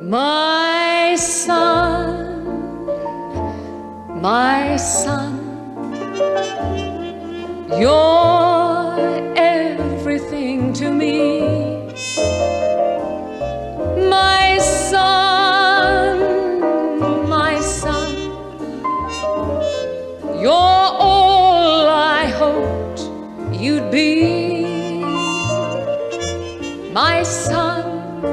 My son, you're everything to me. My son, you're all I hoped you'd be. My son,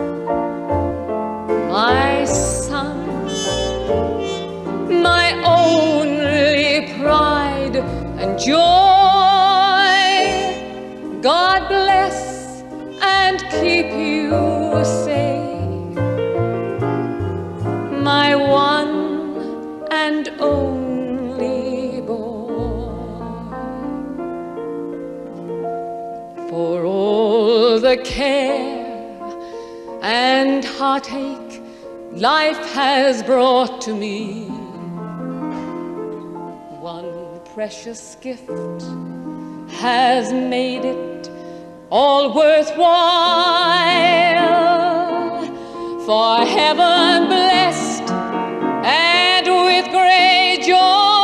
my only pride and joy. God bless and keep you safe, my one and only boy. For all the care and heartache life has brought to me, one precious gift has made it all worthwhile. For heaven blessed and with great joy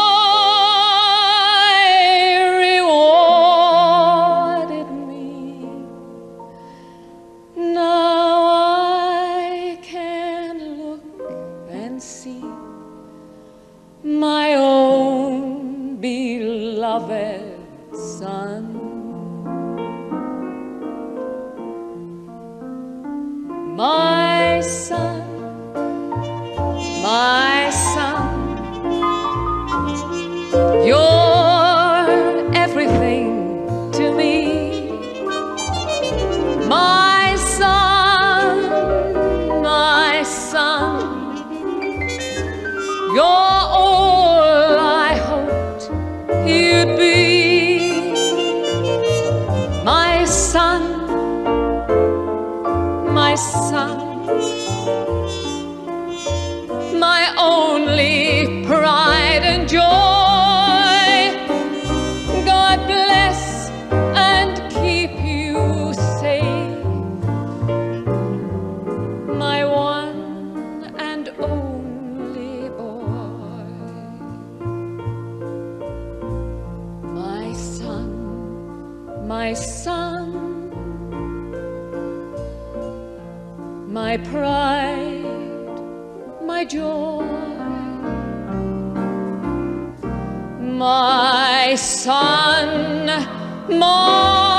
rewarded me. Now I can look and see my own beloved son. My son, you're everything to me. My son, you're all I hoped you'd be. My son, my only pride and joy. God bless and keep you safe, my one and only boy. My son, my pride, my joy. My son, my